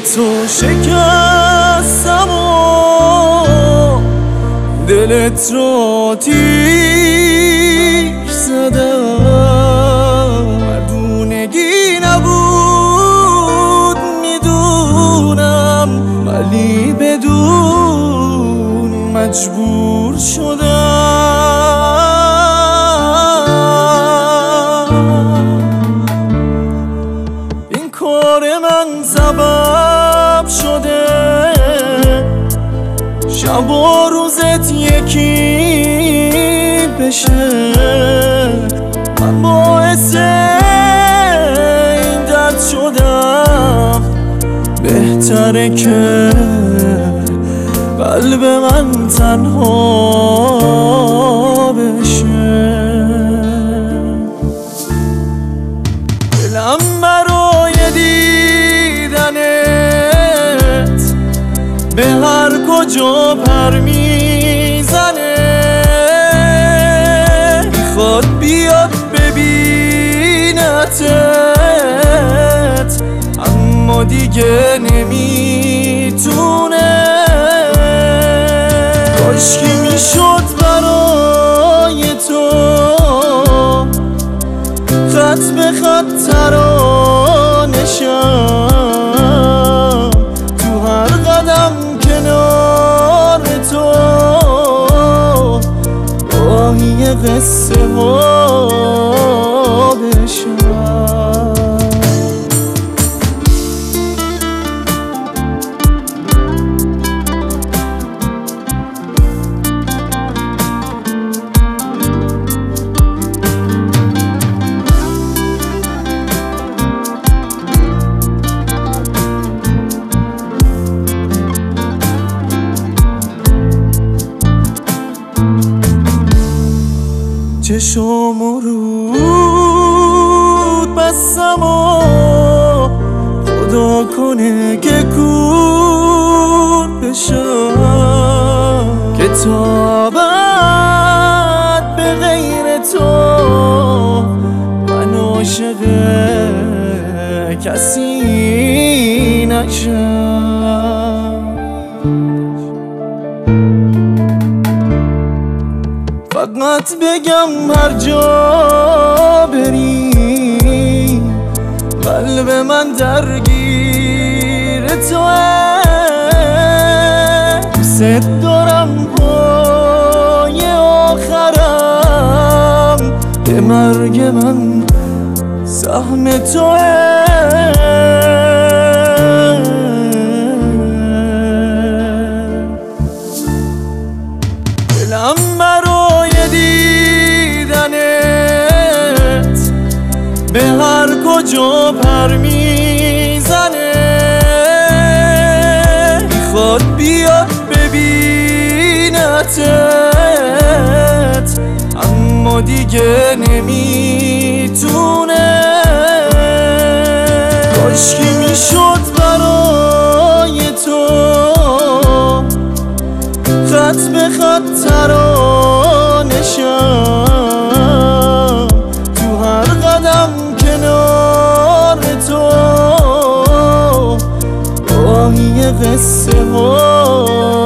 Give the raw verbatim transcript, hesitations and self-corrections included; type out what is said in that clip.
تو شکستم و دلت رو تیک زدم. مردونگی نبود میدونم، ولی بدون مجبور شدم. این کار من سبب شده شب و روزت یکی بشه. من باعث این درد شدم، بهتره که قلب من تنها بشه. دلم برای دیدنت به هر کجا پر میزنه. میخواد بیاد ببینتت، اما دیگه نمیتونه. کاشکی میشد برای تو خط به خط ترانشم، تو هر قدم کنار تو راهی قصه ها بشم. چشم و رود بستم و خدا کنه که کور بشم، که تا ابد به غیر تو من عاشق کسی نشم. فقط بگم هر جا بری قلب من درگیر توه. دوست دارم پای آخرم به مرگ من سهم توه. دلم برای دیدنت به هر کجا پر میزنه. میخواد بیاد ببینتت، اما دیگه نمیتونه. کاشکی میشد برای تو خط به خط ترانشم، تو هر قدم کنار تو راهی قصه ها